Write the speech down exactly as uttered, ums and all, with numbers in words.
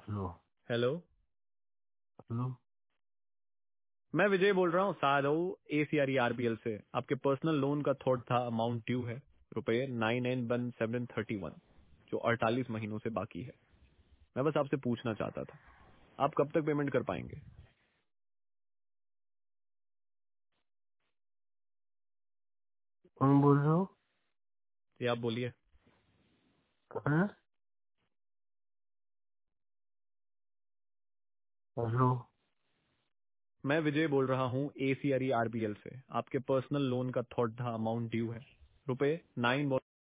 Hello. Hello. Hello. मैं विजय बोल रहा हूँ सादो ए सी आर ई आरबीएल से। आपके पर्सनल लोन का थॉट था, अमाउंट ड्यू है रुपए nine N one seven thirty one, जो अड़तालीस महीनों से बाकी है। मैं बस आपसे पूछना चाहता था, आप कब तक पेमेंट कर पाएंगे? कौन बोल रहे हो? ये आप बोलिए। हैं? हेलो। मैं विजय बोल रहा हूँ ए सी आर ई आरबीएल से। आपके पर्सनल लोन का थॉट था, अमाउंट ड्यू है रुपए नाइन